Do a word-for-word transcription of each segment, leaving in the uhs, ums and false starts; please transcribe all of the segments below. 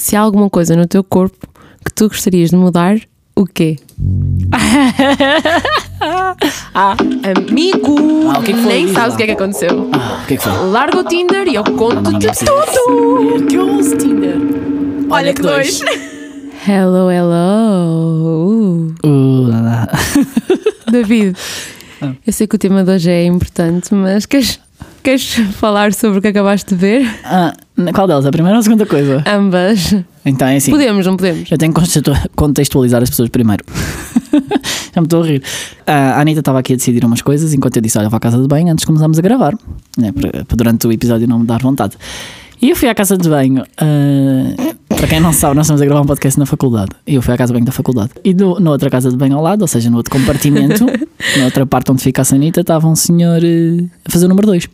se há alguma coisa no teu corpo que tu gostarias de mudar, o quê? ah, amigo, ah, o que é que foi? nem sabes o que é que aconteceu. Ah, o que é que foi? Larga o Tinder e eu conto-te tudo. Que eu uso Tinder. Olha, Olha que dois. Hello, hello. Uh, lá, lá. David, ah. eu sei que o tema de hoje é importante, mas queres, queres falar sobre o que acabaste de ver? Ah, qual delas? A primeira ou a segunda coisa? Ambas. Então é assim. Podemos, não podemos? Eu tenho que contextualizar as pessoas primeiro. Já me estou a rir. A Anitta estava aqui a decidir umas coisas enquanto eu disse: olha, vou à casa de banho antes de começarmos a gravar, né, para, para durante o episódio não me dar vontade. E eu fui à casa de banho. Uh, para quem não sabe, nós estamos a gravar um podcast na faculdade. E eu fui à casa de banho da faculdade. E do, na outra casa de banho ao lado, ou seja, no outro compartimento, na outra parte onde fica a Sanita, estava um senhor uh, a fazer o número dois.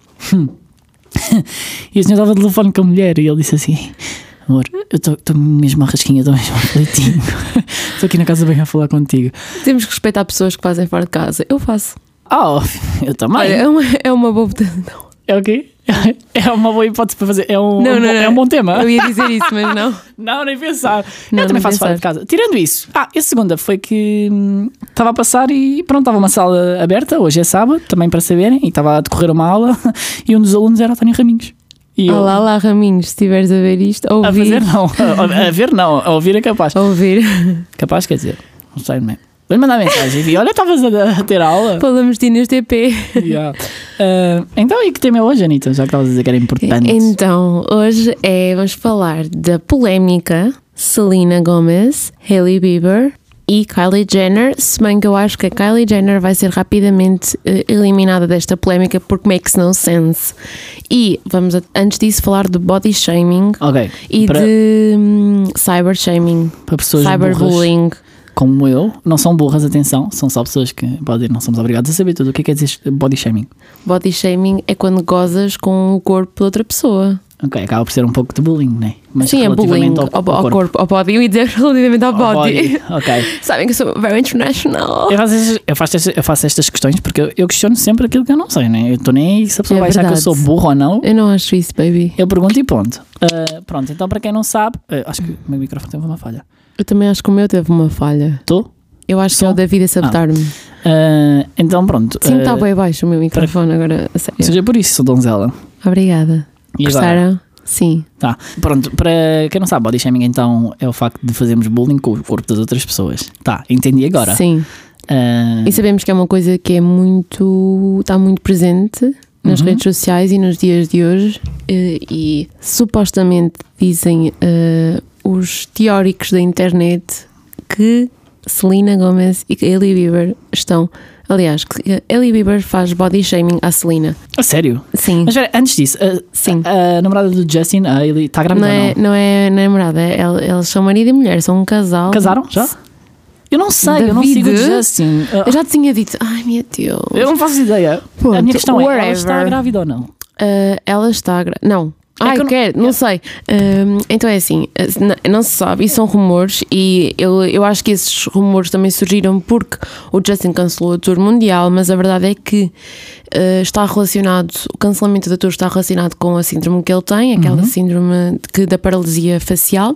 E o senhor estava de telefone com a mulher e ele disse assim: amor, eu estou mesmo à rasquinha, estou mesmo aflitinho. Estou aqui na casa de banho a falar contigo. Temos que respeitar pessoas que fazem fora de casa. Eu faço. Oh, eu também. Olha, é uma, é uma boa. Não. É o quê? É uma boa hipótese para fazer. É um, não, um, não, é não. um bom tema. Eu ia dizer isso, mas não. Não, nem pensar. Não, eu também faço pensar. fora de casa. Tirando isso, ah, a segunda foi que hum, estava a passar e pronto, estava uma sala aberta. Hoje é sábado, também para saberem. E estava a decorrer uma aula e um dos alunos era António Raminhos. E eu, olá, olá, Raminhos, se estiveres a ver isto, a ouvir. A fazer não, a, a ver não, a ouvir é capaz. A ouvir. Capaz, quer dizer, não sei mesmo. Vou-lhe mandar mensagem e vi: olha, estavas a, a ter aula. Falamos de neste E P. Yeah. Uh, então, e que tema é hoje, Anitta? Já que estavas a dizer que era importante. Então, hoje é, vamos falar da polémica Selena Gomez, Hailey Bieber e Kylie Jenner, se bem que eu acho que a Kylie Jenner vai ser rapidamente uh, eliminada desta polémica porque makes no sense. E vamos, a, antes disso, falar de body shaming okay. e para, de um, cyber shaming, para pessoas cyberbullying. Como eu, não são burras, atenção, são só pessoas que podem, não somos obrigados a saber tudo. O que é que quer dizer body shaming? Body shaming é quando gozas com o corpo de outra pessoa. Ok, acaba por ser um pouco de bullying, não é? Mas sim, é bullying ao, ao, ao, corpo. corpo, ao body. Eu ia dizer relativamente ao, ao body. body. Ok. Sabem que eu sou very international. Eu faço, estas, eu, faço estas, eu faço estas questões porque eu, eu questiono sempre aquilo que eu não sei, né? Eu estou nem aí se a pessoa é vai verdade. Achar que eu sou burro ou não. Eu não acho isso, baby. Eu pergunto e ponto. Uh, pronto, então para quem não sabe, uh, acho que o meu microfone teve uma falha. Eu também acho que o meu teve uma falha. Estou? Eu acho Som? que é o David a sabotar-me. Ah. Uh, então pronto. Sim, está uh, bem baixo o meu microfone para... agora, a sério. Seja por isso, sou donzela. Obrigada. E gostaram? Agora? Sim. Tá. Pronto, para quem não sabe, body shaming então é o facto de fazermos bullying com o corpo das outras pessoas. Tá, entendi agora. Sim. Uh... E sabemos que é uma coisa que é muito, está muito presente nas uhum. redes sociais e nos dias de hoje e, e supostamente dizem uh, os teóricos da internet que Selena Gomez e Hailey Bieber estão... Aliás, Hailey Bieber faz body shaming à Selena. A sério? Sim. Mas antes disso, a, Sim. A, a namorada do Justin, a Hailey, está grávida não, ou é, não? Não é namorada, é, eles são marido e mulher, são um casal. Casaram já? Eu não sei, David, eu não sigo o Justin. Eu já te tinha dito, ai meu Deus. Eu não faço ideia. Ponto, a minha questão wherever. é, ela está grávida ou não? Uh, ela está grávida, não. É Ai, que eu quer, não, não sei. Um, então é assim, não, não se sabe, e são rumores, e eu, eu acho que esses rumores também surgiram porque o Justin cancelou a tour mundial, mas a verdade é que uh, está relacionado, o cancelamento da tour está relacionado com a síndrome que ele tem, aquela uhum. síndrome que, da paralisia facial,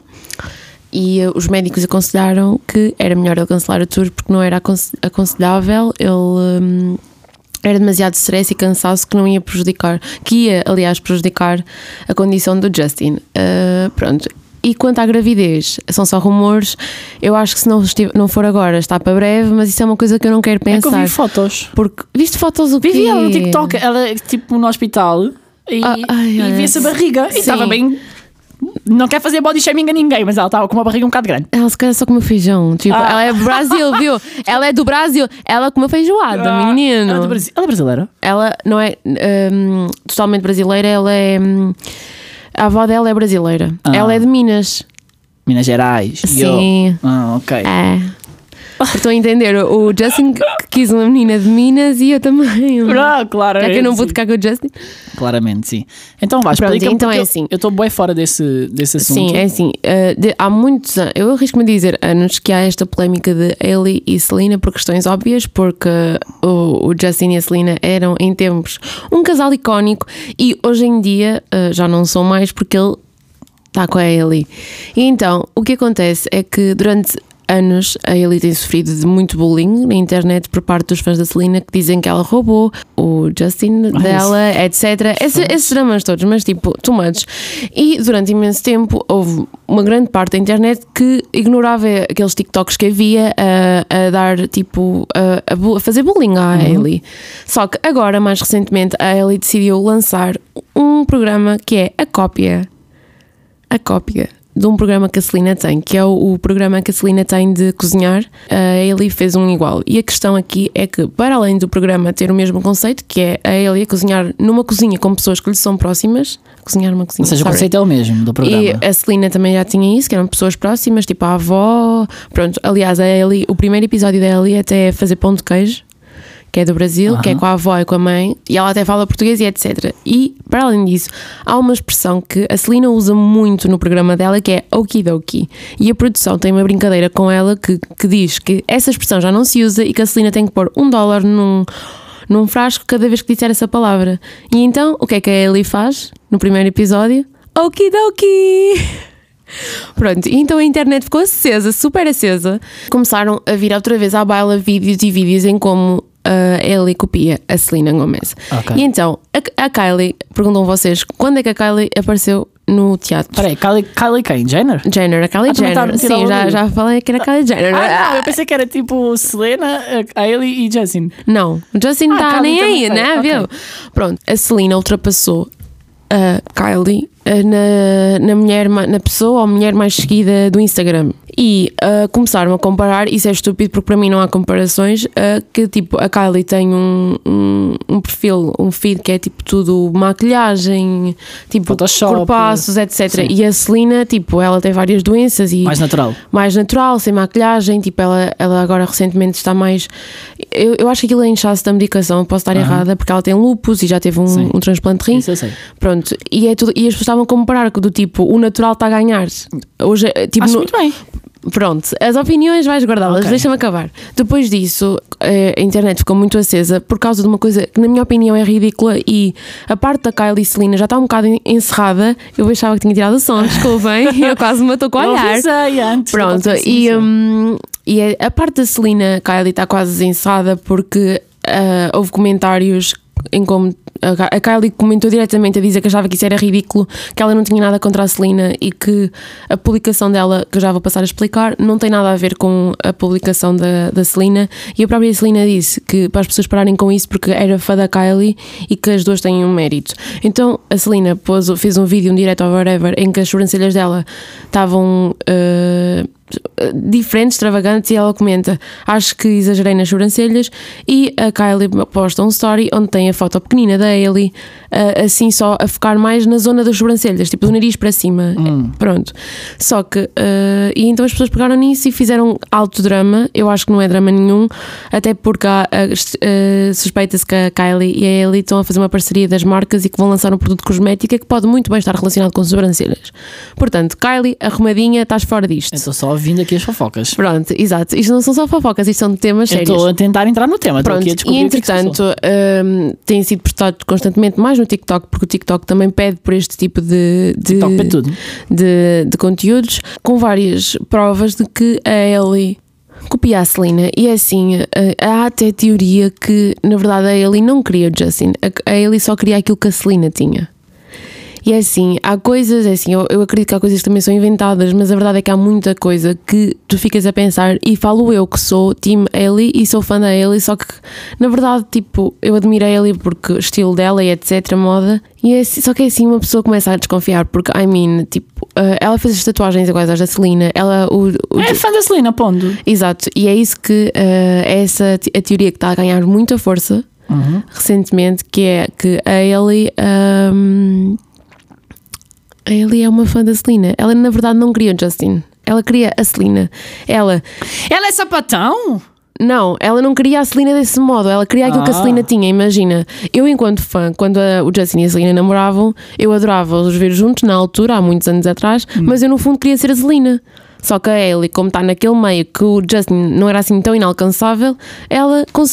e uh, os médicos aconselharam que era melhor ele cancelar a tour porque não era aconselhável, ele... Um, era demasiado stress e cansaço que não ia prejudicar, que ia, aliás, prejudicar a condição do Justin. Uh, pronto. E quanto à gravidez, são só rumores. Eu acho que se não, estive, não for agora, está para breve, mas isso é uma coisa que eu não quero pensar. É que eu vi fotos. Porque, viste fotos o quê? Vi ela no TikTok, ela tipo no hospital e, ah, ai, e via-se a barriga sim. E estava bem... Não quer fazer body shaming a ninguém, mas ela estava com uma barriga um bocado grande. Ela se calhar só comeu feijão. Tipo, ah. Ela é do Brasil, viu? Ela é do Brasil. Ela comeu feijoada, ah. menino. Ela é, do Brasil. Ela é brasileira? Ela não é um, totalmente brasileira. Ela é... Um, a avó dela é brasileira. Ah. Ela é de Minas. Minas Gerais. Sim. Eu. Ah, ok. É. Estou a entender, o Justin quis uma menina de Minas e eu também. Ah, claramente. É que eu não vou tocar com o Justin? Claramente, sim. Então vais, explica-me, então é assim. Eu estou bem fora desse, desse assunto. Sim, é assim. Uh, de, há muitos anos, eu arrisco-me a dizer anos que há esta polémica de Hailey e Selena por questões óbvias, porque o, o Justin e a Selena eram em tempos um casal icónico e hoje em dia uh, já não são mais porque ele está com a Hailey. E então, o que acontece é que durante anos a Hailey tem sofrido de muito bullying na internet por parte dos fãs da Selena, que dizem que ela roubou o Justin Mas, dela, etcétera. Esse, esses dramas todos, mas tipo, too much. E durante imenso tempo houve uma grande parte da internet que ignorava aqueles TikToks que havia a, a dar tipo a, a, a fazer bullying à uhum. Hailey. Só que agora, mais recentemente, a Hailey decidiu lançar um programa que é a cópia a cópia de um programa que a Selena tem, que é o, o programa que a Selena tem de cozinhar. A Hailey fez um igual. E a questão aqui é que, para além do programa ter o mesmo conceito, que é a Hailey a cozinhar numa cozinha com pessoas que lhe são próximas, cozinhar numa cozinha. Ou seja, sorry. o conceito é o mesmo do programa. E a Selena também já tinha isso, que eram pessoas próximas, tipo a avó. Pronto, aliás, a Hailey, o primeiro episódio da Hailey até é fazer pão de queijo, que é do Brasil, uhum. que é com a avó e com a mãe, e ela até fala português e etcétera. E, para além disso, há uma expressão que a Selena usa muito no programa dela, que é okidoki. E a produção tem uma brincadeira com ela que, que diz que essa expressão já não se usa e que a Selena tem que pôr um dólar num, num frasco cada vez que disser essa palavra. E então, o que é que a Hailey faz no primeiro episódio? Okidoki! Pronto, e então a internet ficou acesa, super acesa. Começaram a vir outra vez à baila vídeos e vídeos em como Uh, Hailey copia a Selena Gomez. Okay. E então, a, a Kylie, perguntam vocês, quando é que a Kylie apareceu no teatro? Espera aí, Kylie, Kylie quem? Jenner? Jenner, a Kylie ah, Jenner. Sim, já, já falei que era a Kylie Jenner. Ah, não, eu pensei que era tipo Selena, a Hailey e Justin. Não, o Justin não está ah, nem aí, né? Okay. Viu? Pronto, a Selena ultrapassou a Kylie na, na, mulher, na pessoa ou mulher mais seguida do Instagram. E uh, começaram a comparar, isso é estúpido porque para mim não há comparações, uh, que tipo a Kylie tem um, um, um perfil, um feed que é tipo tudo maquilhagem, tipo Photoshop, corpaços, etcétera. Sim. E a Selena, tipo, ela tem várias doenças e mais natural, mais natural, sem maquilhagem, tipo ela, ela agora recentemente está mais, eu, eu acho que aquilo é inchaço da medicação, posso estar uhum. errada, porque ela tem lúpus e já teve um, um transplante de rim. Isso eu sei. Pronto, e, é tudo, e as pessoas estavam a comparar do tipo, o natural está a ganhar. Hoje, tipo, acho no, muito bem. Pronto, as opiniões vais guardá-las, okay. Deixa-me acabar. Depois disso, a internet ficou muito acesa por causa de uma coisa que na minha opinião é ridícula e a parte da Kylie e Selena já está um bocado encerrada. Eu achava que tinha tirado o som, desculpem, eu quase me matou com a olhar. Eu antes, pronto, e, um, e a parte da Selena, Kylie está quase encerrada porque uh, houve comentários em como a Kylie comentou diretamente a dizer que achava que isso era ridículo, que ela não tinha nada contra a Selena e que a publicação dela, que eu já vou passar a explicar, não tem nada a ver com a publicação da, da Selena. E a própria Selena disse que para as pessoas pararem com isso porque era fã da Kylie e que as duas têm um mérito. Então a Selena pôs, fez um vídeo, um direto ou whatever, em que as sobrancelhas dela estavam uh, diferentes, extravagantes, e ela comenta: acho que exagerei nas sobrancelhas. E a Kylie posta um story onde tem a foto pequenina da Hailey, uh, assim só a focar mais na zona das sobrancelhas, tipo do nariz para cima. Hum. Pronto. Só que uh, e então as pessoas pegaram nisso e fizeram alto drama. Eu acho que não é drama nenhum, até porque há, uh, uh, suspeita-se que a Kylie e a Hailey estão a fazer uma parceria das marcas e que vão lançar um produto cosmético que pode muito bem estar relacionado com sobrancelhas. Portanto, Kylie, arrumadinha, estás fora disto. Estou só ouvindo aqui as fofocas. Pronto, exato. Isto não são só fofocas, isto são temas sérios. Eu estou a tentar entrar no tema. Pronto, aqui a descobrir e entretanto um, tem sido postado constantemente mais no TikTok, porque o TikTok também pede por este tipo de, de, TikTok tudo. de, de conteúdos, com várias provas de que a Hailey copia a Selena. E é assim, há até teoria que na verdade a Hailey não queria o Justin, a Hailey só queria aquilo que a Selena tinha. E é assim, há coisas, é assim, eu, eu acredito que há coisas que também são inventadas, mas a verdade é que há muita coisa que tu ficas a pensar, e falo eu que sou Team Hailey e sou fã da Hailey, só que na verdade, tipo, eu admiro a Hailey porque o estilo dela e etc, moda, e é assim, só que é assim, uma pessoa começa a desconfiar, porque, I mean, tipo, uh, ela fez as tatuagens iguais às da Selena, ela... O, o, é fã da Selena, ponto. Exato, e é isso que, uh, é essa a teoria que está a ganhar muita força, uhum. recentemente, que é que a Hailey... Um, A Hailey é uma fã da Selena. Ela na verdade não queria o Justin. Ela queria a Selena. Ela... Ela é sapatão? Não, ela não queria a Selena desse modo. Ela queria aquilo ah. que a Selena tinha. Imagina, eu enquanto fã, quando a, o Justin e a Selena namoravam, eu adorava os ver juntos na altura, há muitos anos atrás, hum. mas eu no fundo queria ser a Selena. Só que a Hailey, como está naquele meio que o Justin não era assim tão inalcançável, ela conseguiu.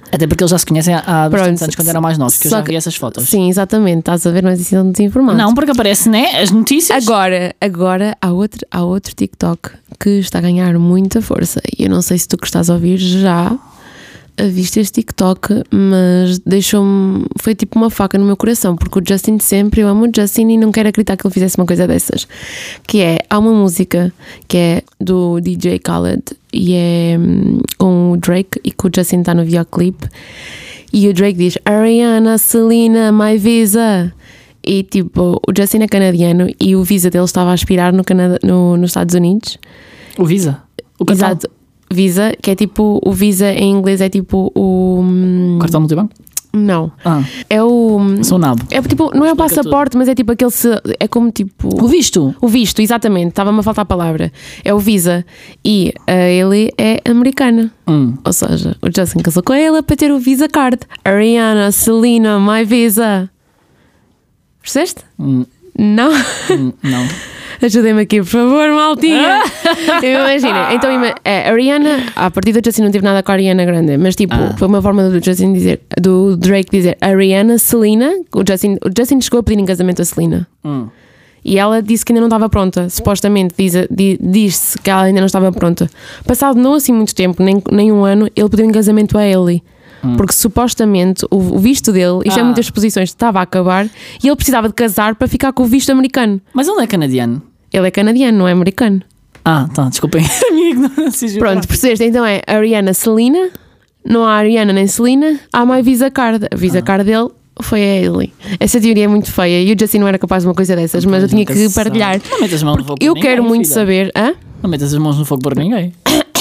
Até porque eles já se conhecem há bastantes anos, quando eram mais novos, que eu já que, vi essas fotos. Sim, exatamente, estás a ver, mas isso não desinformado. Não, porque aparece, né, as notícias. Agora, agora há, outro, há outro TikTok que está a ganhar muita força. E eu não sei se tu que estás a ouvir já viste este TikTok, mas deixou-me, foi tipo uma faca no meu coração, porque o Justin sempre, eu amo o Justin e não quero acreditar que ele fizesse uma coisa dessas, que é, há uma música que é do D J Khaled e é hum, com o Drake e que o Justin está no videoclipe e o Drake diz Ariana, Selena, my visa, e tipo, o Justin é canadiano e o visa dele estava a expirar no Canadá, no, nos Estados Unidos. O visa? O cartão? Exato. Visa, que é tipo, o Visa em inglês é tipo o... Cartão multibanco? Não. Ah. É o... Sou nabo. É tipo, não é o passaporte, tudo. Mas é tipo aquele... É como tipo... O visto? O visto, exatamente. Estava-me a faltar a palavra. É o Visa. E uh, ele é americana. Hum. Ou seja, o Justin casou com ela para ter o Visa Card. Ariana, Selena, my Visa. Percebeste? Hum. Não? Hum, não. Ajudem-me aqui, por favor, maltinha. Imagina, então é, a Ariana, a partir do Justin não teve nada com a Ariana Grande, mas tipo, ah. foi uma forma do Justin dizer, do Drake dizer Ariana, Selena. O Justin, o Justin chegou a pedir em casamento a Selena. Hum. E ela disse que ainda não estava pronta. Supostamente diz, diz-se que ela ainda não estava pronta. Passado não assim muito tempo, nem, nem um ano, ele pediu em casamento a Ellie. Hum. Porque supostamente o, o visto dele, isto ah. é muitas exposições, estava a acabar e ele precisava de casar para ficar com o visto americano. Mas ele é canadiano? Ele é canadiano, não é americano. Ah, tá, desculpem a minha ignorância. Pronto, percebeste? Então é Ariana, Selena, não há Ariana nem Selena, há mais Visa Card. A Visa ah. Card dele foi a Ellie. Essa teoria é muito feia e o Justin não era capaz de uma coisa dessas, mas eu tinha que partilhar. Não metas as mãos no fogo por eu ninguém, quero muito filha. saber. Hã? Não metas as mãos no fogo por ninguém.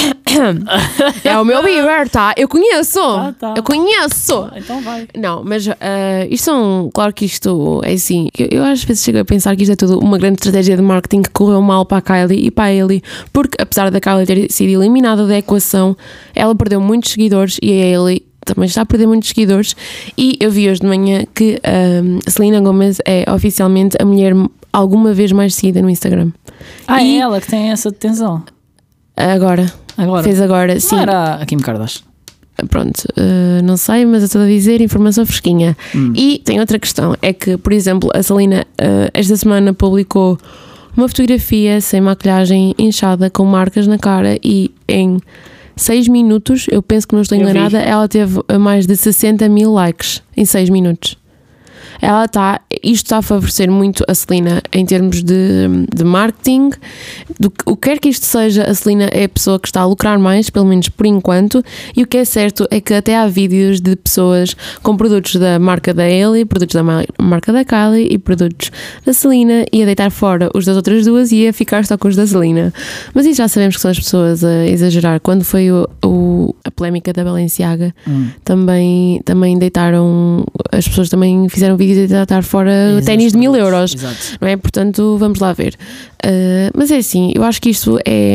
É o meu Bieber, tá? Eu conheço! Tá, tá. Eu conheço! Então vai. Não, mas uh, isto são. Claro que isto é assim. Eu, eu às vezes chego a pensar que isto é tudo uma grande estratégia de marketing que correu mal para a Kylie e para a Ellie, porque apesar da Kylie ter sido eliminada da equação, ela perdeu muitos seguidores e a Ellie também está a perder muitos seguidores. E eu vi hoje de manhã que um, a Selena Gomez é oficialmente a mulher alguma vez mais seguida no Instagram. Ah, e é ela que tem essa detenção. Agora. Agora. Fez agora, sim. Não era a Kim Kardashian. Pronto, uh, não sei, mas eu estou a dizer informação fresquinha. Hum. E tem outra questão, é que, por exemplo, a Selena uh, esta semana publicou uma fotografia sem maquilhagem, inchada, com marcas na cara e em seis minutos, eu penso que não estou enganada, ela teve mais de sessenta mil likes em seis minutos. Ela está, isto está a favorecer muito a Selena em termos de, de marketing, do, o que quer que isto seja, a Selena é a pessoa que está a lucrar mais, pelo menos por enquanto, e o que é certo é que até há vídeos de pessoas com produtos da marca da Ellie, produtos da marca da Kylie e produtos da Selena, e a deitar fora os das outras duas e a ficar só com os da Selena. Mas isso já sabemos que são as pessoas a exagerar. Quando foi o, o, a polémica da Balenciaga, hum. também, também deitaram, as pessoas também fizeram vídeos de deitar fora ténis de mil euros. Exato. Não é? Portanto, vamos lá ver. Uh, mas é assim, eu acho que isto é,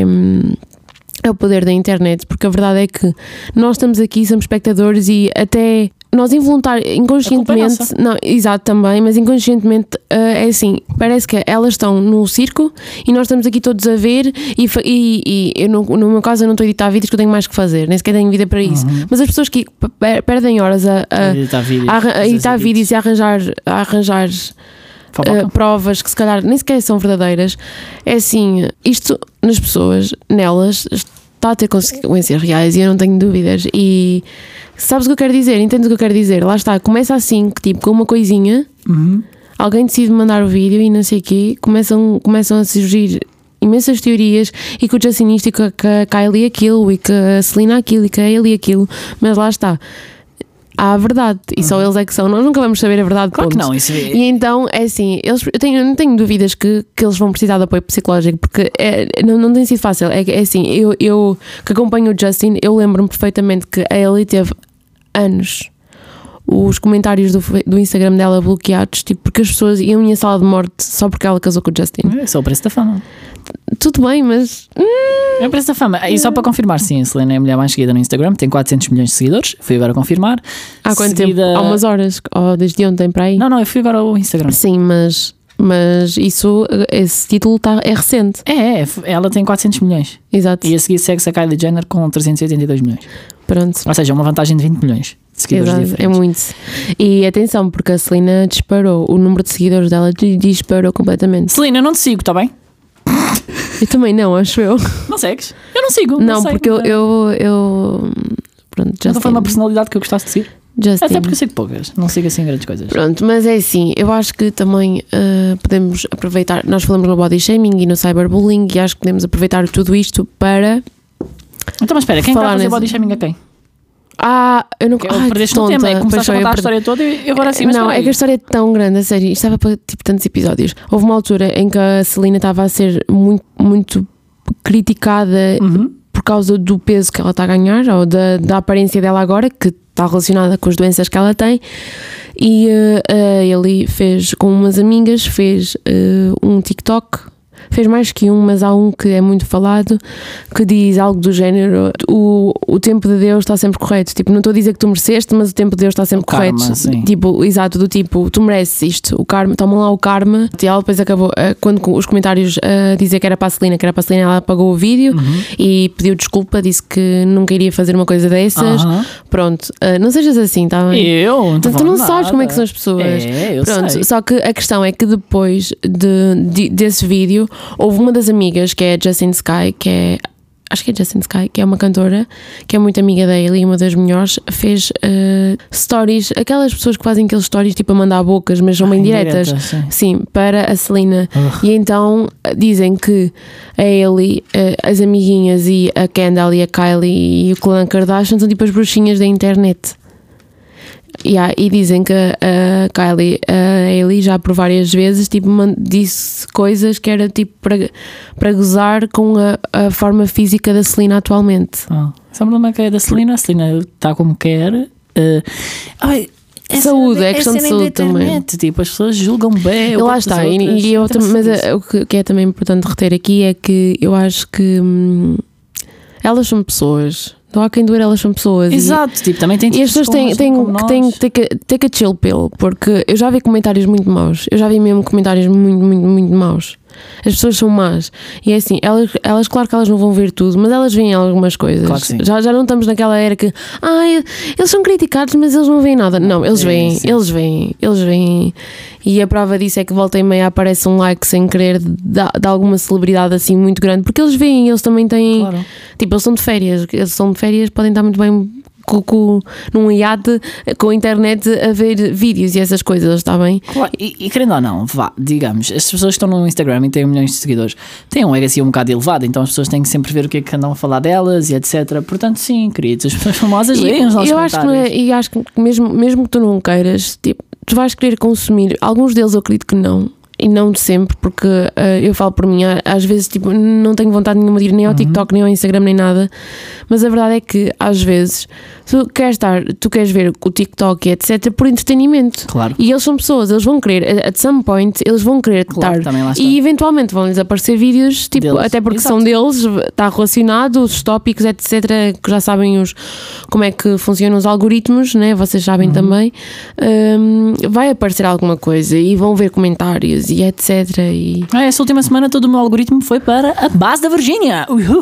é o poder da internet, porque a verdade é que nós estamos aqui, somos espectadores e até nós involuntariamente, inconscientemente, é não, exato também, mas inconscientemente uh, é assim, parece que elas estão no circo e nós estamos aqui todos a ver e, e, e eu no, no meu caso eu não estou a editar vídeos que eu tenho mais que fazer, nem sequer tenho vida para isso, uhum. Mas as pessoas que perdem horas a, a, a editar vídeos, a, a editar vídeos e a arranjar, a arranjar uh, provas que se calhar nem sequer são verdadeiras, é assim, isto nas pessoas, nelas, está a ter consequências reais e eu não tenho dúvidas. E sabes o que eu quero dizer? Entendes o que eu quero dizer? Lá está, começa assim, tipo, com uma coisinha, uhum. Alguém decide mandar o vídeo e não sei o quê, começam, começam a surgir imensas teorias e que o Justin isto e que a Kylie aquilo e que a Selena aquilo e que a Ellie aquilo, mas lá está. Há a verdade e uhum. Só eles é que são, nós nunca vamos saber a verdade. Claro que não, isso é... E então é assim, eles, eu, tenho, eu não tenho dúvidas que, que eles vão precisar de apoio psicológico, porque é, não, não tem sido fácil. É, é assim, eu, eu que acompanho o Justin, eu lembro-me perfeitamente que a Ellie teve anos os comentários do, do Instagram dela bloqueados, tipo, porque as pessoas iam em sala de morte só porque ela casou com o Justin. É só o preço da fama. Tudo bem, mas... É o preço da fama. E só para confirmar, sim, a Selena é a mulher mais seguida no Instagram, tem quatrocentos milhões de seguidores, fui agora confirmar. Há quanto Seguida... tempo? Há umas horas? Ou desde ontem para aí? Não, não, eu fui agora ao Instagram. Sim, mas... Mas isso, esse título tá, é recente. É, é, ela tem quatrocentos milhões. Exato. E a seguir segue-se a Kylie Jenner com trezentos e oitenta e dois milhões. Pronto. Ou seja, uma vantagem de vinte milhões de seguidores Exato, diferentes. é muito. E atenção, porque a Celina disparou, o número de seguidores dela disparou completamente. Celina, eu não te sigo, está bem? Eu também não, acho eu. Não segues? Eu não sigo. Não, não sei, porque eu, não. eu, eu. Pronto, já Nunca foi uma personalidade que eu gostasse de seguir. Justin. Até porque eu sigo poucas, não sigo assim grandes coisas. Pronto, mas é assim, eu acho que também uh, podemos aproveitar, nós falamos no body shaming e no cyberbullying e acho que podemos aproveitar tudo isto para... Então, mas espera, quem Falar vai fazer nesse- body shaming a quem? Ah, eu não... Que Ai, perdeste que no tema, é que tonta. começaste Pois a foi, contar a eu história toda e agora sim, mas não, espera é que a aí. história é tão grande, a sério, isto estava para tipo, tantos episódios. Houve uma altura em que a Celina estava a ser muito, muito criticada Uhum. por causa do peso que ela está a ganhar ou da, da aparência dela agora, que está relacionada com as doenças que ela tem. E uh, uh, ele fez com umas amigas, fez uh, um TikTok, fez mais que um, mas há um que é muito falado, que diz algo do género: o, o tempo de Deus está sempre correto. Tipo, não estou a dizer que tu mereceste, mas o tempo de Deus está sempre O karma, correto. sim. Tipo, exato, do tipo, tu mereces isto, o karma, toma lá o karma. E ela depois acabou, uh, quando os comentários uh, dizer que era para a Celina, que era para a Celina, ela apagou o vídeo Uhum. e pediu desculpa, disse que nunca iria fazer uma coisa dessas. Aham. Pronto, uh, não sejas assim, está bem? Eu? Não Tu, estou tu não falando sabes nada. como é que são as pessoas. É, eu Pronto, sei. só que a questão é que depois de, de- desse vídeo, houve uma das amigas, que é a Justin Sky, que é, acho que é Justin Sky, que é uma cantora, que é muito amiga dele e uma das melhores, fez uh, stories, aquelas pessoas que fazem aqueles stories tipo a mandar bocas, mas são bem Ah, diretas. indiretas, sim. Sim, para a Celina. Ugh. E então dizem que a Hailey, uh, as amiguinhas e a Kendall e a Kylie e o clã Kardashian são tipo as bruxinhas da internet. Yeah, e dizem que a Kylie, a Hailey já por várias vezes tipo, man- disse coisas que era tipo para, para gozar com a, a forma física da Celina atualmente. Ah, esse é o problema que é da Celina. A Celina está como quer. eh, ai, é Saúde, cena- é questão de cena saúde da internet, Tipo, as pessoas julgam bem. E o lá corpo está, das e, outras. e eu Então, tam- mas isso. a- o que, que é também importante reter aqui é que eu acho que hum, elas são pessoas, não há quem doer, elas são pessoas. E- Exato, tipo, também tem E as pessoas têm, têm, que têm que ter que ter que chill pill, porque eu já vi comentários muito maus, eu já vi mesmo comentários muito, muito, muito maus. As pessoas são más. E é assim, elas, elas, claro que elas não vão ver tudo, mas elas veem algumas coisas. Claro que sim. Já, já não estamos naquela era que ah, eles são criticados, mas eles não veem nada. Não, eles Sim, veem, sim. eles veem, eles veem. E a prova disso é que volta e meia aparece um like sem querer de, de alguma celebridade assim muito grande, porque eles veem, eles também têm. Claro. Tipo, eles estão de férias, eles estão de férias, podem estar muito bem com, com, num iate com a internet a ver vídeos e essas coisas, está bem? Claro, e, e querendo ou não, vá, digamos, as pessoas que estão no Instagram e têm milhões de seguidores têm um ego assim um bocado elevado, então as pessoas têm que sempre ver o que é que andam a falar delas e etcétera. Portanto, sim, queridos, as pessoas famosas leem os nossos eu acho que não é, comentários. e acho que mesmo, mesmo que tu não queiras, tipo, tu vais querer consumir, alguns deles eu acredito que não. E não de sempre, porque uh, eu falo por mim, às vezes tipo, não tenho vontade nenhuma de ir nem ao Uhum. TikTok, nem ao Instagram, nem nada. Mas a verdade é que às vezes tu queres estar, tu queres ver o TikTok e etcétera por entretenimento. Claro. E eles são pessoas, eles vão querer, at some point, eles vão querer Claro, estar. também lá está. E eventualmente vão-lhes aparecer vídeos, tipo, Deles. até porque Exato. são deles, está relacionado, os tópicos, etcétera, que já sabem os, como é que funcionam os algoritmos, né? Vocês Uhum. sabem também. Hum, vai aparecer alguma coisa e vão ver comentários e etcétera. E... Ah, essa última semana todo o meu algoritmo foi para a base da Virgínia. Uhul!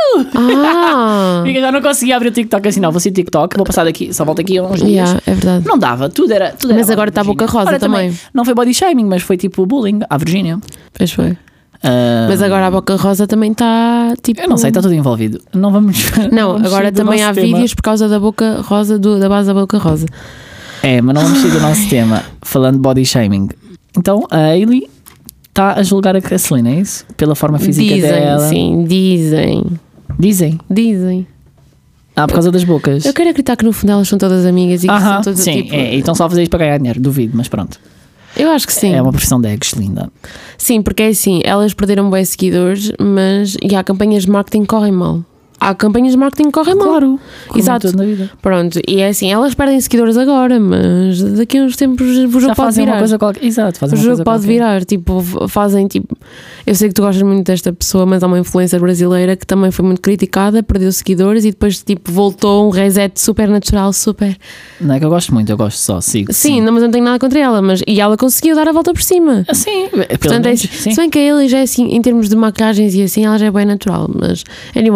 Ah! Porque já não conseguia abrir o TikTok assim, não, vou ser TikTok, vou passar daqui, só volto aqui a uns dias. Yeah, é verdade. Não dava, tudo era. Tudo Mas era agora base da está a boca Virgínia. rosa Ora, também. Não foi body shaming, mas foi tipo bullying à Virgínia. Pois foi. Ah, Mas agora a Boca Rosa também está tipo. eu não sei, está tudo envolvido. Não vamos. Não, vamos agora sair do também nosso há tema. vídeos por causa da Boca Rosa, do, da base da Boca Rosa. É, mas não vamos sair do nosso tema, falando de body shaming. Então, a Hailey está a julgar a Celina, é isso? Pela forma física Dizem, dela. sim, dizem. Dizem. Dizem. Ah, por causa das bocas. Eu quero acreditar que no fundo elas são todas amigas e que Aham, são todas sim, tipo. é, e estão só a fazer isto para ganhar dinheiro, duvido, mas pronto. Eu acho que sim. É uma profissão de egos linda. Sim, porque é assim, elas perderam bem seguidores, mas e há campanhas de marketing que correm mal. Há campanhas de marketing que correm mal. Claro, como Exato. tudo na vida. Pronto, e é assim, elas perdem seguidores agora, mas daqui a uns tempos o jogo Já pode fazem virar. uma coisa qualquer. Exato, O fazem uma jogo coisa pode qualquer. virar, tipo, f- fazem tipo. Eu sei que tu gostas muito desta pessoa, mas há uma influencer brasileira que também foi muito criticada, perdeu seguidores e depois, tipo, voltou um reset super natural, super. Não é que eu gosto muito, eu gosto só, sigo. Sim, não, mas eu não tenho nada contra ela, mas. E ela conseguiu dar a volta por cima. Assim, Portanto, é, sim. se bem que a Hailey já é assim, em termos de maquilhagens e assim, ela já é bem natural, mas anyways, elas conseguem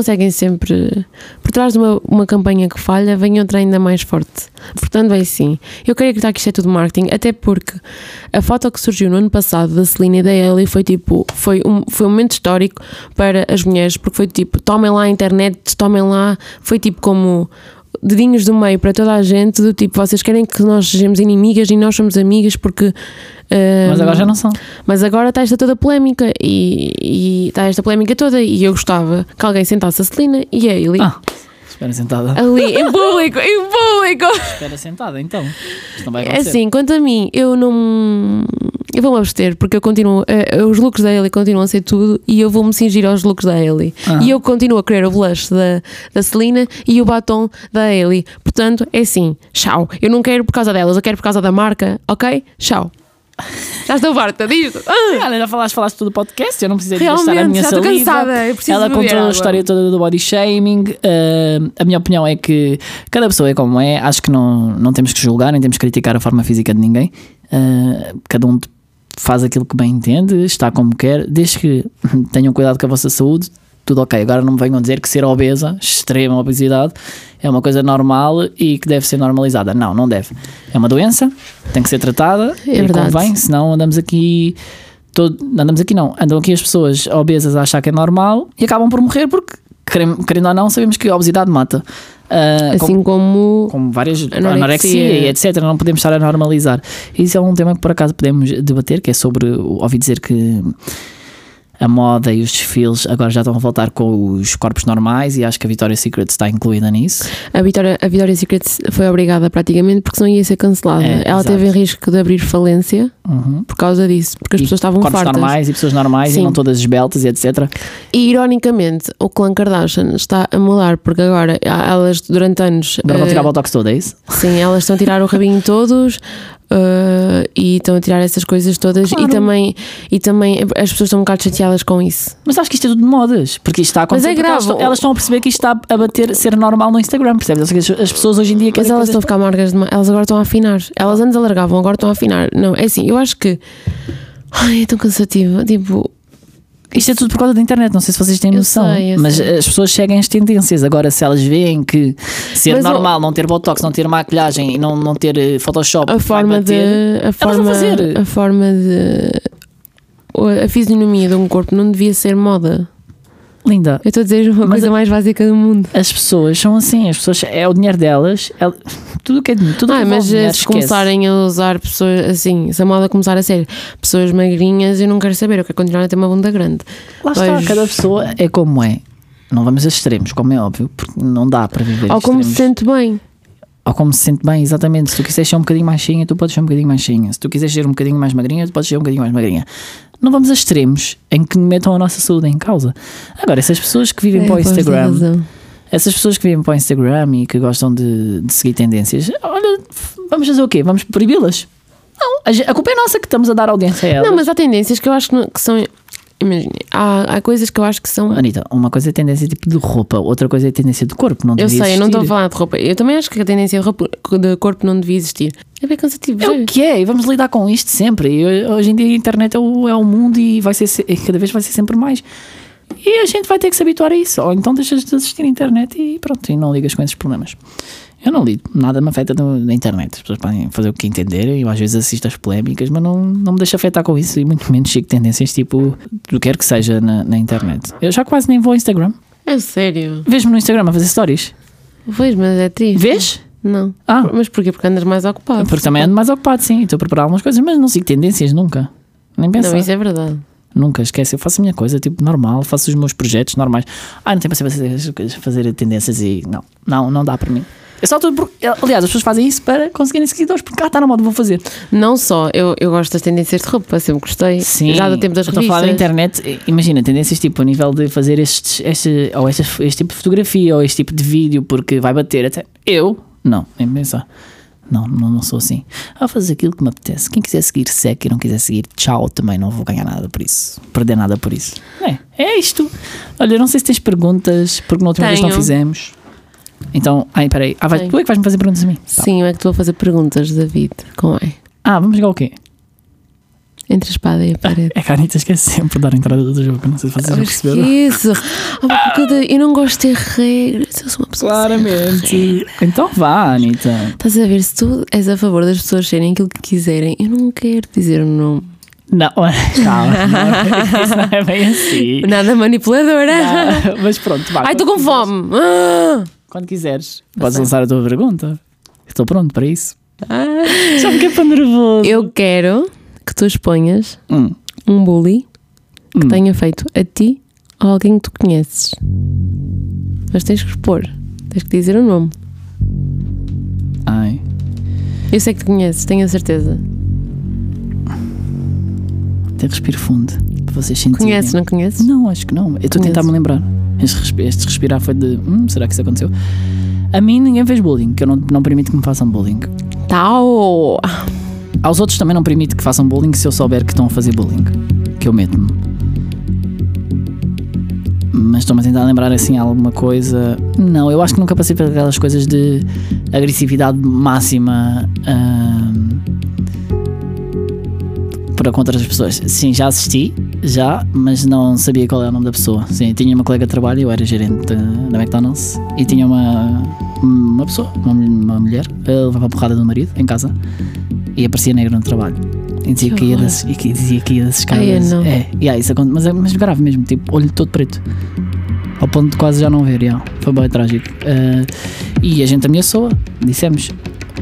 conseguem sempre, por trás de uma, uma campanha que falha, vem outra ainda mais forte. Portanto, é assim, eu quero acreditar que isto é tudo marketing, até porque a foto que surgiu no ano passado da Selena e da Hailey foi tipo, foi um, foi um momento histórico para as mulheres, porque foi tipo, tomem lá a internet, tomem lá, foi tipo como dedinhos do meio para toda a gente, do tipo, vocês querem que nós sejamos inimigas e nós somos amigas porque... Uh, mas agora já não são. Mas agora está esta toda polémica e, e está esta polémica toda e eu gostava que alguém sentasse a Selena e a Hailey. Ah, espera sentada. Ali, em público, em público. Espera sentada, então. Isto não vai É acontecer. assim, quanto a mim, eu não... Eu vou-me abster porque eu continuo... Uh, os looks da Hailey continuam a ser tudo e eu vou-me cingir aos looks da Hailey. Ah. E eu continuo a querer o blush da, da Selena e o batom da Hailey. Portanto, é assim, tchau. Eu não quero por causa delas, eu quero por causa da marca, ok? Tchau. Já estou farta disto. Ah. Olha, já falaste, falaste tudo do podcast, eu não precisei de Realmente, gastar a minha já estou saliva. cansada, eu preciso Ela beber contou água. a história toda do body shaming. Uh, a minha opinião é que cada pessoa é como é. Acho que não, não temos que julgar, nem temos que criticar a forma física de ninguém. Uh, cada um faz aquilo que bem entende, está como quer, desde que tenham cuidado com a vossa saúde, tudo ok. Agora não me venham dizer que ser obesa, extrema obesidade, é uma coisa normal e que deve ser normalizada. Não, não deve. É uma doença, tem que ser tratada, É e verdade. convém, senão andamos aqui, todo, andamos aqui não, andam aqui as pessoas obesas a achar que é normal e acabam por morrer porque, querendo, querendo ou não, sabemos que a obesidade mata. Uh, Assim como... como várias Anorexia. anorexia e etcétera. Não podemos estar a normalizar. Isso é um tema que por acaso podemos debater, que é sobre, ouvi dizer que a moda e os desfiles agora já estão a voltar com os corpos normais e acho que a Victoria's Secret está incluída nisso. A Victoria, a Victoria's Secret foi obrigada praticamente porque senão ia ser cancelada. É, Ela exato. teve em risco de abrir falência Uhum. por causa disso, porque as E pessoas estavam corpos fartas. normais e pessoas normais Sim. e não todas esbeltas e etcétera. E ironicamente, o clã Kardashian está a mudar porque agora elas durante anos. Agora vão eh, tirar o botox todo, é isso? Sim, elas estão a tirar o rabinho todos. Uh, e estão a tirar essas coisas todas Claro. e, também, e também as pessoas estão um bocado chateadas com isso. Mas acho que isto é tudo de modas, porque isto está a acontecer. Mas é porque elas grave. estão- Elas estão a perceber que isto está a bater, ser normal no Instagram, percebes? Ou seja, As pessoas hoje em dia Mas querem elas coisas- estão a ficar amargas demais. Elas agora estão a afinar. Elas antes alargavam, agora estão a afinar. Não, é assim, eu acho que. Ai, é tão cansativo. Tipo, Isto é tudo por causa da internet, não sei se vocês têm Eu noção, sei, eu mas sei. as pessoas seguem as tendências. Agora, se elas veem que ser Mas o- normal não ter botox, não ter maquilhagem e não, não ter eh, Photoshop, a vai forma de. bater, A forma, vão fazer. a forma de. A fisionomia de um corpo não devia ser moda. linda. Eu estou a dizer uma Mas coisa a- mais básica do mundo. As pessoas são assim, as pessoas é o dinheiro delas, ela- tudo que é dinheiro, tudo Ah, que mas envolve dinheiro, se esquece. começarem a usar pessoas assim, se a moda começar a ser pessoas magrinhas, eu não quero saber, eu quero continuar a ter uma bunda grande. Lá está, Pois. cada pessoa é como é. Não vamos a extremos, como é óbvio, porque não dá para viver Ou como se extremos. sente bem. Ou como se sente bem, exatamente. Se tu quiseres ser um bocadinho mais cheinha, tu podes ser um bocadinho mais cheinha. Se tu quiseres ser um bocadinho mais magrinha, tu podes ser um bocadinho mais magrinha. Não vamos a extremos em que metam a nossa saúde em causa. Agora, essas pessoas que vivem É, para o pois, tens Instagram, razão. essas pessoas que vivem para o Instagram e que gostam de, de seguir tendências, olha, vamos fazer o quê? Vamos proibi-las? Não, a, ge- a culpa é nossa que estamos a dar audiência a elas. Não, mas há tendências que eu acho que, não- que são. Imagina, há, há coisas que eu acho que são. Anitta, uma coisa é tendência tipo de roupa, outra coisa é tendência de corpo. Não Eu devia sei, eu não estou a existir. falar de roupa. Eu também acho que a tendência de, roupa, de corpo não devia existir. É bem cansativo. É o que é, e vamos lidar com isto sempre. E hoje em dia a internet é o, é o mundo e vai ser, se- e cada vez vai ser sempre mais. E a gente vai ter que se habituar a isso. Ou então deixas de assistir à internet e pronto, e não ligas com esses problemas. Eu não ligo, nada me afeta no- na internet. As pessoas podem fazer o que entenderem. Eu às vezes assisto às polémicas, mas não, não me deixa afetar com isso. E muito menos sigo tendências tipo do que quer que seja na, na internet. Eu já quase nem vou ao Instagram. É sério. Vejo-me no Instagram a fazer stories. Pois, mas é triste. Vês? Não. Ah. Mas porquê? Porque andas mais ocupado. Porque também ando mais ocupado, sim. Estou a preparar algumas coisas, mas não sigo tendências nunca. Nem pensar. Não, isso é verdade. Nunca, esquece, eu faço a minha coisa, tipo, normal, faço os meus projetos normais. Ah, não tem para fazer, fazer tendências e não, não, não dá para mim. É só tudo por, aliás, as pessoas fazem isso para conseguirem seguidores, porque cá está na moda, vou fazer. Não só, eu, eu gosto das tendências de roupa, sempre gostei. Sim, Já do tempo das eu estou a falar da revistas. internet, imagina, tendências tipo a nível de fazer estes, este, ou este, este tipo de fotografia ou este tipo de vídeo, porque vai bater até. Eu, não, nem pensar. Não, não, não sou assim. Ah, fazer aquilo que me apetece. Quem quiser seguir, segue. Quem não quiser seguir, tchau, também não vou ganhar nada por isso. Perder nada por isso. É, é isto. Olha, não sei se tens perguntas, porque na última vez não Tenho. fizemos. Então, ai, peraí. Ah, vai, Tenho. tu é que vais-me fazer perguntas a mim? Sim, eu é que estou a fazer perguntas, David. Como é? Ah, vamos jogar o quê? Entre a espada e a parede. É que a Anitta esquece sempre de dar a entrada do jogo. Não sei se vocês já perceberam. Isso. Oh, porque eu, eu não gosto de ter regras. Eu sou uma pessoa. Claramente. Então vá, Anitta. Estás a ver, se tu és a favor das pessoas serem aquilo que quiserem, eu não quero dizer o nome. Não, calma. Não, isso não é bem assim. Nada manipuladora. Não, mas pronto, vá. Ai, estou com fome. Ah. Quando quiseres, podes lançar a tua pergunta. Estou pronto para isso. Ah. Já fiquei para nervoso. Eu quero que tu exponhas hum. um bully que hum. tenha feito a ti ou a alguém que tu conheces. Mas tens que expor. Tens que dizer o nome. Ai. Eu sei que te conheces, tenho a certeza. Até respiro fundo para vocês sentirem. Conheces, não conheces? Não, acho que não. Eu estou a tentar me lembrar. Este, respi- este respirar foi de hum, será que isso aconteceu? A mim ninguém fez bullying, que eu não, não permito que me façam bullying. Tau! Aos outros também não permito que façam bullying se eu souber que estão a fazer bullying. Que eu meto-me. Mas estou-me a tentar lembrar assim alguma coisa. Não, eu acho que nunca passei por aquelas coisas de agressividade máxima hum, para contra as pessoas. Sim, já assisti, já, mas não sabia qual era o nome da pessoa. Sim, tinha uma colega de trabalho, eu era gerente da McDonald's e tinha uma, uma pessoa, uma, uma mulher, levava a porrada do marido em casa e aparecia negra no trabalho. E dizia que, que, ia das, e que dizia que ia das escadas. Ai, é, yeah, isso acontece, mas é mas grave mesmo, tipo, olho todo preto. Ao ponto de quase já não ver, yeah. Foi bem trágico. Uh, e a gente ameaçou, dissemos,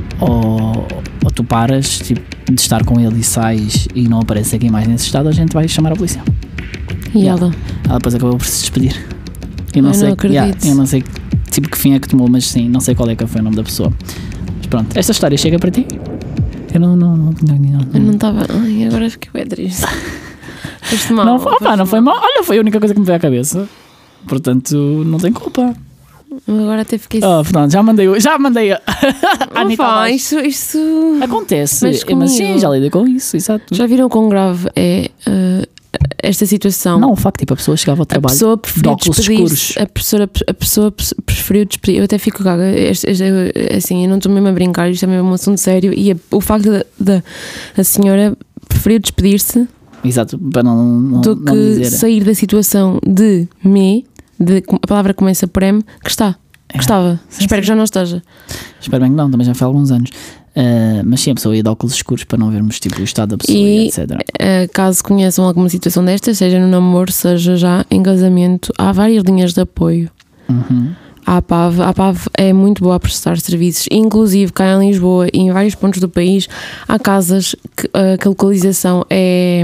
ou, ou tu paras tipo, de estar com ele e sais e não apareces aqui mais nesse estado, a gente vai chamar a polícia. E yeah. ela? Ela depois acabou por se despedir. Eu não, Ai, sei, não acredito. Yeah, eu não sei tipo que fim é que tomou, mas sim, não sei qual é que foi o nome da pessoa. Mas pronto, esta história chega para ti? Eu não não não não, não, Eu não estava. Ai, agora fiquei bem triste. Foste mal. Não, opa, não foi mal. Olha, foi a única coisa que me veio à cabeça. Portanto, não tem culpa. Agora até fiquei. Oh, pronto, já mandei, já mandei a Anitta. Opa, isso, isso acontece. Mas, mas sim, já lidei com isso, exato. Já viram quão grave é uh, esta situação? Não, o facto, tipo, a pessoa chegava ao trabalho a pessoa preferiu de óculos escuros. A pessoa, a pessoa preferiu despedir. Eu até fico gaga. Este, este, assim, eu não estou mesmo a brincar, isto é mesmo um assunto sério. E a, o facto da de, a senhora preferiu despedir-se. Exato, para não, não, do não que dizer. sair da situação de me, de, a palavra começa por M, que está. É. Que estava. Sim, Espero sim. que já não esteja. Espero bem que não, também já foi há alguns anos. Uh, mas sim, a pessoa ia de óculos escuros para não vermos tipo, o estado da pessoa e, e etcétera. Uh, caso conheçam alguma situação destas, seja no namoro, seja já em casamento, há várias linhas de apoio. Uhum. A APAV, a APAV é muito boa a prestar serviços, inclusive cá em Lisboa e em vários pontos do país há casas que, uh, que a localização é,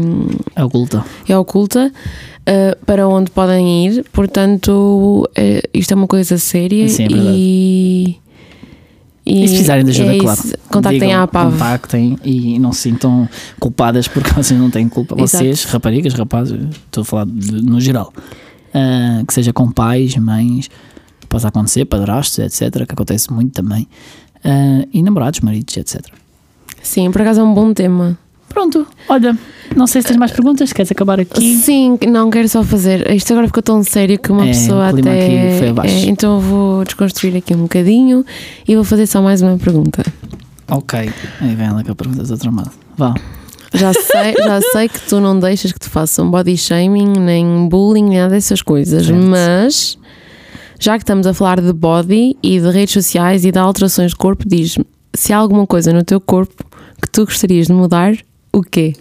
é oculta, é oculta uh, para onde podem ir, portanto uh, isto é uma coisa séria. Sim, é e, e, e se precisarem de ajuda, é claro, isso, contactem digam, a APAV. Contactem e não se sintam culpadas porque vocês não têm culpa. Vocês, Exato. raparigas, rapazes, estou a falar de, no geral, uh, que seja com pais, mães, possa acontecer, padrastos, etcétera, que acontece muito também, uh, e namorados, maridos, etcétera. Sim, por acaso é um bom tema. Pronto, olha, não sei se tens mais perguntas, queres acabar aqui? Sim, não quero só fazer. Isto agora ficou tão sério que uma É, pessoa o clima até. aqui foi abaixo. É, então eu vou desconstruir aqui um bocadinho e vou fazer só mais uma pergunta. Ok, aí vem ela com a pergunta do tramado. Vá. Já sei, já sei que tu não deixas que te façam body shaming, nem bullying, nem nada dessas coisas, Certo. mas já que estamos a falar de body e de redes sociais e de alterações de corpo, diz-me se há alguma coisa no teu corpo que tu gostarias de mudar, o quê?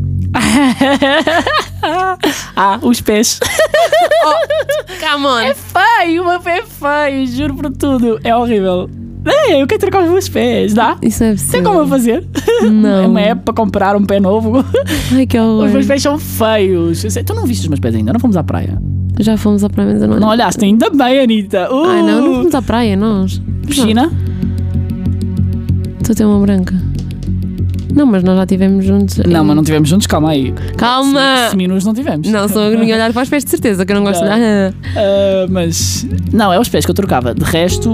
Ah, os pés. Oh, come on! É feio, o meu pé é feio, juro por tudo. É horrível. É, eu quero trocar os meus pés, dá? Isso é possível. Tem como eu fazer? Não. É uma época para comprar um pé novo. Ai, que horror. Os meus pés são feios. Eu sei, tu não viste os meus pés ainda? Não fomos à praia. Já fomos à praia, mas eu não... Não olhaste ainda bem, Anitta. Uh! Ai, não, não fomos à praia, nós. Piscina? Tu tens uma branca. Não, mas nós já estivemos juntos. Não, em... mas não estivemos juntos, calma aí. Calma! Seminus não tivemos. Não, sou eu que olhar para os pés de certeza, que eu não gosto Não. de olhar. Uh, mas. Não, é os pés que eu trocava. De resto.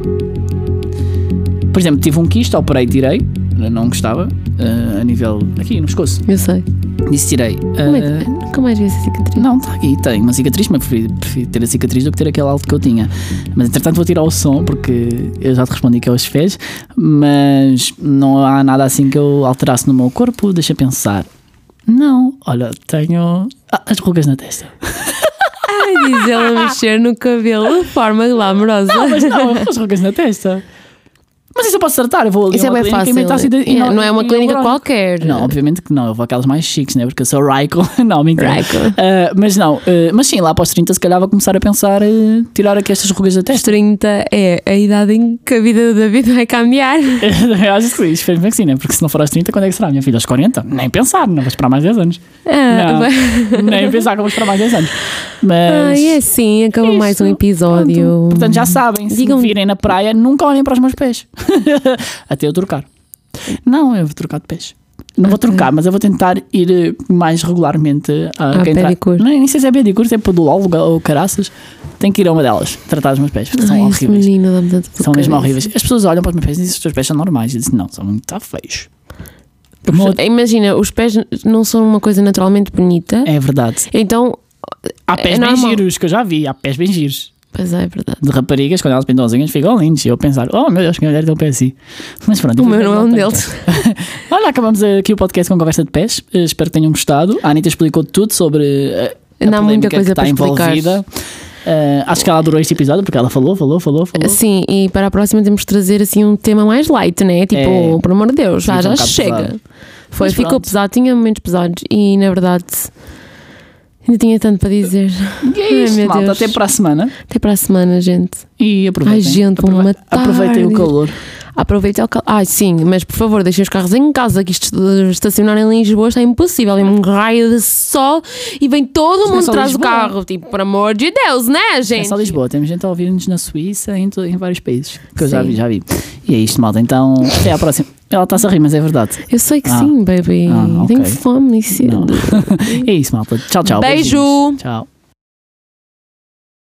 Por exemplo, tive um quisto, operei, tirei. Não gostava. Uh, a nível. Aqui no pescoço. Eu sei. Disse tirei. Como é que... Uh, Nunca mais vi essa cicatriz. Não, está aqui, tem uma cicatriz, mas prefiro, prefiro ter a cicatriz do que ter aquele alto que eu tinha. Mas entretanto vou tirar o som, porque eu já te respondi que é os pés, mas não há nada assim que eu alterasse no meu corpo. Deixa pensar. Não, olha, tenho ah, as rugas na testa. Ai, diz ela mexer no cabelo de forma glamourosa. Não, mas não, as rugas na testa. Mas isso eu posso tratar, eu vou ali Isso a uma é bem clínica fácil. e meto ácido Yeah, não é uma clínica hialurónico. qualquer. Não, obviamente que não, eu vou aquelas mais chiques, né? Porque eu sou Raiko. Não, mentira. Raiko. Uh, mas não, uh, mas sim, lá após trinta se calhar vou começar a pensar uh, tirar aqui estas rugas da Os testa. trinta é a idade em que a vida da vida vai cambiar. Eu acho que sim, espero que sim, né? Porque se não for aos trinta, quando é que será? Minha filha aos quarenta? Nem pensar, não vou esperar mais dez anos. Ah, Não, vai- nem pensar que eu vou esperar mais dez anos. Mas Ai, é assim, acabou isto, mais um episódio. pronto. Portanto, já sabem, se Digam- me virem na praia, nunca olhem para os meus pés. Até eu trocar. Não, eu vou trocar de pés. Não vou Ok. trocar, mas eu vou tentar ir eh, mais regularmente a À quem tra- pedicure. Não, nem sei se é pedicure, se é podolol ou caraças. Tenho que ir a uma delas, tratar os meus pés, porque são Ai, esse horríveis. menino dá-me tanto São mesmo cabeça. horríveis. As pessoas olham para os meus pés e dizem que os teus pés são normais. Eu disse, não, são muito feios. Uma outra- Imagina, os pés não são uma coisa naturalmente bonita. É verdade. Então, Há pés É bem normal. giros, que eu já vi. Há pés bem giros. pois é, é verdade. De raparigas, quando elas pintam as unhas, ficam lindos. E eu pensar, oh meu Deus, que mulher tem um pé assim. Mas pronto. O meu infelizmente não é um tenho deles. pé. Olha, acabamos aqui o podcast com conversa de pés. Eh, Espero que tenham gostado. A Anitta explicou tudo sobre eh, a Ainda há muita polémica que coisa está para explicar. envolvida. Eh, acho que ela adorou este episódio porque ela falou, falou, falou, falou. Sim, e para a próxima temos de trazer assim um tema mais light, né? Tipo, É. por amor de Deus, já, Fica um já bocado chega. pesado. Foi, Mas ficou pronto. pesado, tinha momentos pesados e na verdade ainda tinha tanto para dizer. E é Ai, isto, meu malta. Deus. Até para a semana. Até para a semana, gente. E aproveitem. Ai, gente, vão Aprove- matar. Aproveitem o calor. Aproveitem o cal... Ai, sim, mas por favor, deixem os carros em casa, que isto de estacionar em Lisboa está impossível. É um raio de sol e vem todo Não é mundo só atrás do Lisboa. carro. Tipo, por amor de Deus, né, É gente? só Lisboa. Temos gente a ouvir-nos na Suíça, em, to- em vários países. Que eu já Sim. vi, já vi. E é isto, malta. Então, até à próxima. Ela está-se a rir, mas é verdade. Eu sei que Ah. sim, baby. Ah, ok. Tenho fome e cedo. Não. É isso, malta. Tchau, tchau. Beijo. Beijinhos. Tchau.